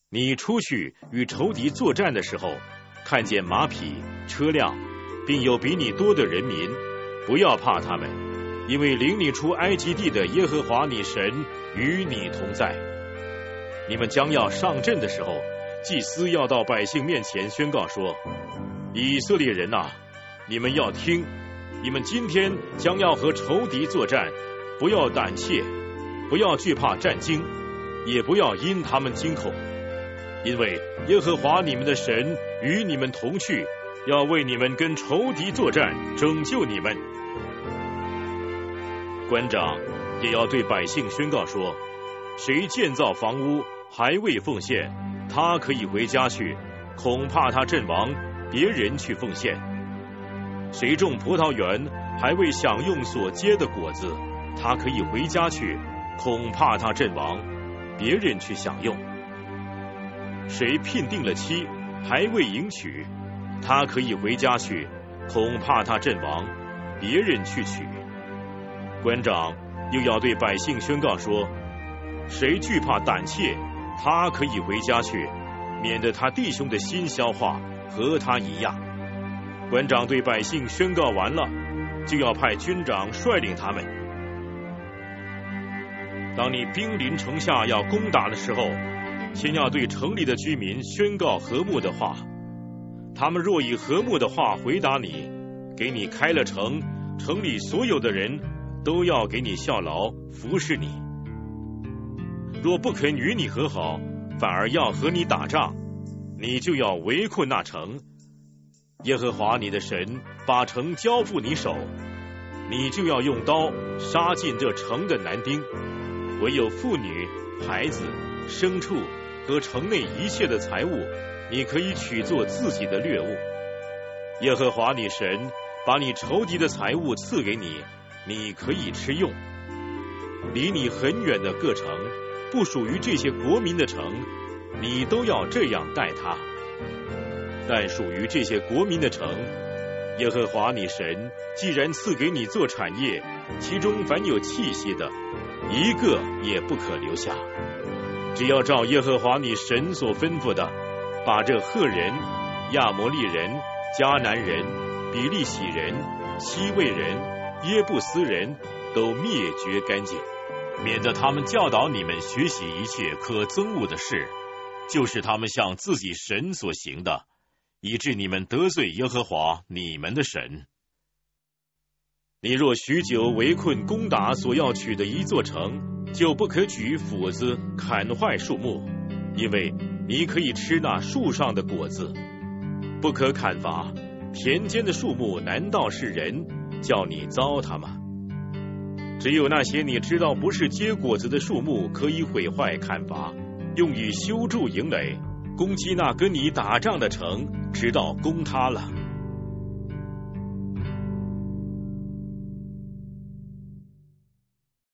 你出去与仇敌作战的时候，看见马匹、车辆，并有比你多的人民，不要怕他们，因为领你出埃及地的耶和华你神与你同在。你们将要上阵的时候，祭司要到百姓面前宣告说：以色列人啊，你们要听，你们今天将要和仇敌作战，不要胆怯，不要惧怕战惊，也不要因他们惊恐，因为耶和华你们的神与你们同去，要为你们跟仇敌作战，拯救你们。官长也要对百姓宣告说：谁建造房屋还未奉献，他可以回家去，恐怕他阵亡，别人去奉献。谁种葡萄园还未享用所结的果子，他可以回家去，恐怕他阵亡，别人去享用。谁聘定了妻还未迎娶，他可以回家去，恐怕他阵亡，别人去娶。官长又要对百姓宣告说：谁惧怕胆怯，他可以回家去，免得他弟兄的心消化和他一样。官长对百姓宣告完了，就要派军长率领他们。当你兵临城下要攻打的时候，先要对城里的居民宣告和睦的话。他们若以和睦的话回答你，给你开了城，城里所有的人都要给你效劳，服侍你。若不肯与你和好，反而要和你打仗，你就要围困那城。耶和华你的神把城交付你手，你就要用刀杀尽这城的男丁，唯有妇女、孩子、牲畜和城内一切的财物，你可以取作自己的掠物。耶和华你神把你仇敌的财物赐给你，你可以吃用。离你很远的各城，不属于这些国民的城，你都要这样待他。但属于这些国民的城，耶和华你神既然赐给你做产业，其中凡有气息的，一个也不可留下。只要照耶和华你神所吩咐的，把这赫人、亚摩利人、迦南人、比利洗人、希未人、耶布斯人都灭绝干净，免得他们教导你们学习一切可憎恶的事，就是他们向自己神所行的，以致你们得罪耶和华你们的神。你若许久围困攻打所要取的一座城，就不可举斧子砍坏树木，因为你可以吃那树上的果子。不可砍伐田间的树木，难道是人叫你糟蹋吗？只有那些你知道不是结果子的树木，可以毁坏砍伐，用以修筑营垒，攻击那跟你打仗的城，直到攻它了。